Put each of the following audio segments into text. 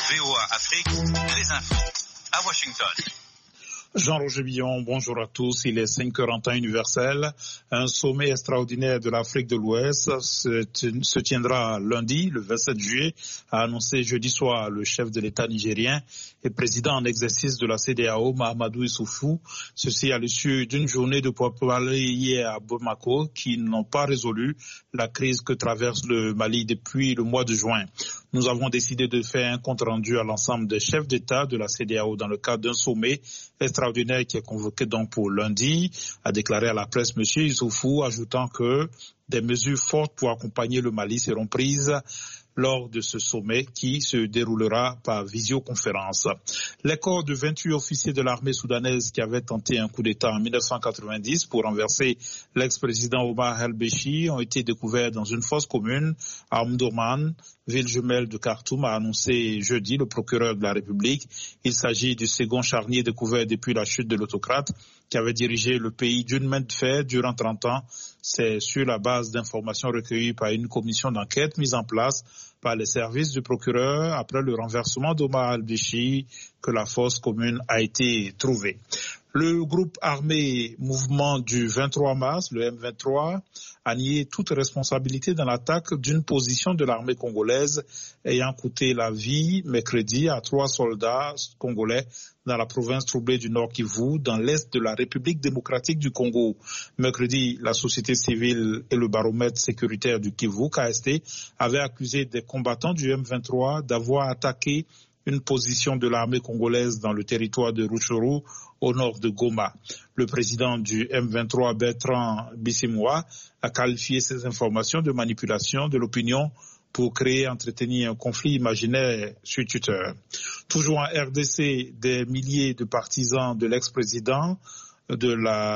VOA Afrique, les infos à Washington. Jean-Roger Billon, bonjour à tous. Il est 5h en universel. Un sommet extraordinaire de l'Afrique de l'Ouest se tiendra lundi, le 27 juillet, a annoncé jeudi soir le chef de l'État nigérien et président en exercice de la CEDEAO, Mahamadou Issoufou. Ceci à l'issue d'une journée de pourparlers hier à Bamako qui n'ont pas résolu la crise que traverse le Mali depuis le mois de juin. Nous avons décidé de faire un compte rendu à l'ensemble des chefs d'État de la CEDEAO dans le cadre d'un sommet extraordinaire qui est convoqué donc pour lundi, a déclaré à la presse M. Issoufou, ajoutant que des mesures fortes pour accompagner le Mali seront prises lors de ce sommet qui se déroulera par visioconférence. Les corps de 28 officiers de l'armée soudanaise qui avaient tenté un coup d'État en 1990 pour renverser l'ex-président Omar el-Béchir ont été découverts dans une fosse commune à Omdurman, ville jumelle de Khartoum, a annoncé jeudi le procureur de la République. Il s'agit du second charnier découvert depuis la chute de l'autocrate qui avait dirigé le pays d'une main de fer durant 30 ans. C'est sur la base d'informations recueillies par une commission d'enquête mise en place par les services du procureur après le renversement d'Omar el-Béchir que la fosse commune a été trouvée. Le groupe armé Mouvement du 23 mars, le M23, a nié toute responsabilité dans l'attaque d'une position de l'armée congolaise ayant coûté la vie mercredi à 3 soldats congolais dans la province troublée du Nord Kivu, dans l'est de la République démocratique du Congo. Mercredi, la société civile et le baromètre sécuritaire du Kivu, KST, avaient accusé des combattants du M23 d'avoir attaqué une position de l'armée congolaise dans le territoire de Rutshuru, au nord de Goma. Le président du M23, Bertrand Bisimwa, a qualifié ces informations de manipulation de l'opinion pour créer et entretenir un conflit imaginaire sur Twitter. Toujours en RDC, des milliers de partisans de l'ex-président de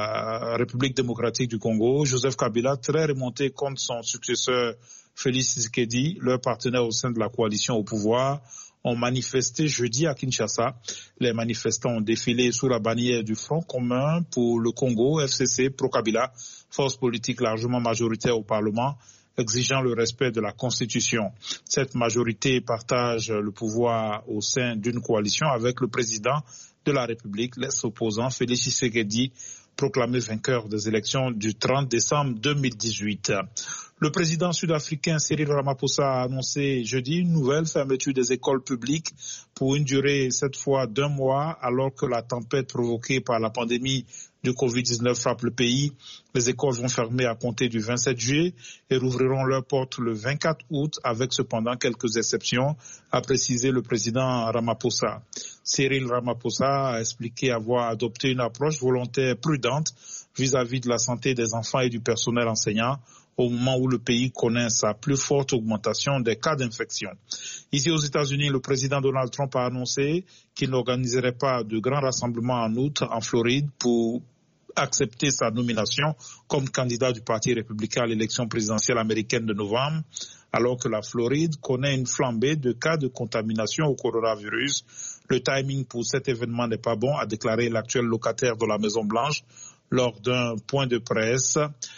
la République démocratique du Congo, Joseph Kabila, très remonté contre son successeur Félix Tshisekedi, leur partenaire au sein de la coalition au pouvoir, ont manifesté jeudi à Kinshasa. Les manifestants ont défilé sous la bannière du Front commun pour le Congo, FCC, pro-Kabila, force politique largement majoritaire au Parlement, exigeant le respect de la Constitution. Cette majorité partage le pouvoir au sein d'une coalition avec le président de la République, l'ex-opposant Félix Tshisekedi, proclamé vainqueur des élections du 30 décembre 2018. Le président sud-africain Cyril Ramaphosa a annoncé jeudi une nouvelle fermeture des écoles publiques pour une durée cette fois d'1 mois alors que la tempête provoquée par la pandémie du Covid-19 frappe le pays. Les écoles vont fermer à compter du 27 juillet et rouvriront leurs portes le 24 août avec cependant quelques exceptions, a précisé le président Ramaphosa. Cyril Ramaphosa a expliqué avoir adopté une approche volontaire prudente vis-à-vis de la santé des enfants et du personnel enseignant au moment où le pays connaît sa plus forte augmentation des cas d'infection. Ici aux États-Unis, le président Donald Trump a annoncé qu'il n'organiserait pas de grands rassemblements en août en Floride pour accepter sa nomination comme candidat du Parti républicain à l'élection présidentielle américaine de novembre, alors que la Floride connaît une flambée de cas de contamination au coronavirus. Le timing pour cet événement n'est pas bon, a déclaré l'actuel locataire de la Maison-Blanche lors d'un point de presse.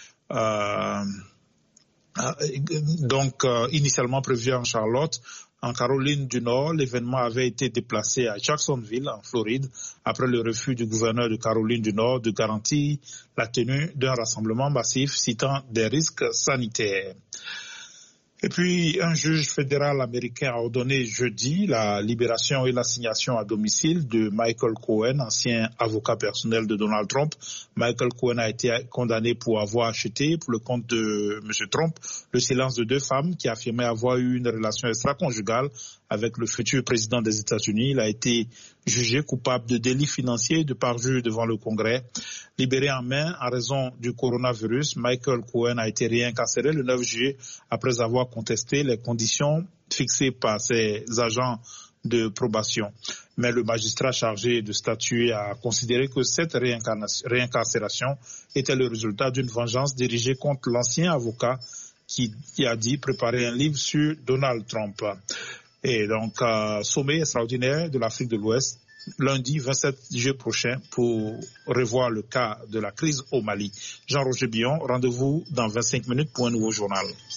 Initialement prévu en Charlotte, en Caroline du Nord, l'événement avait été déplacé à Jacksonville, en Floride, après le refus du gouverneur de Caroline du Nord de garantir la tenue d'un rassemblement massif citant des risques sanitaires. Et puis, un juge fédéral américain a ordonné jeudi la libération et l'assignation à domicile de Michael Cohen, ancien avocat personnel de Donald Trump. Michael Cohen a été condamné pour avoir acheté, pour le compte de M. Trump, le silence de 2 femmes qui affirmaient avoir eu une relation extra-conjugale avec le futur président des États-Unis. Il a été jugé coupable de délits financiers et de parjure devant le Congrès. Libéré en main en raison du coronavirus, Michael Cohen a été réincarcéré le 9 juillet après avoir contesté les conditions fixées par ses agents de probation. Mais le magistrat chargé de statuer a considéré que cette réincarcération était le résultat d'une vengeance dirigée contre l'ancien avocat qui a dit préparer un livre sur Donald Trump. Et donc, sommet extraordinaire de l'Afrique de l'Ouest, lundi 27 juillet prochain, pour revoir le cas de la crise au Mali. Jean-Roger Billon, rendez-vous dans 25 minutes pour un nouveau journal.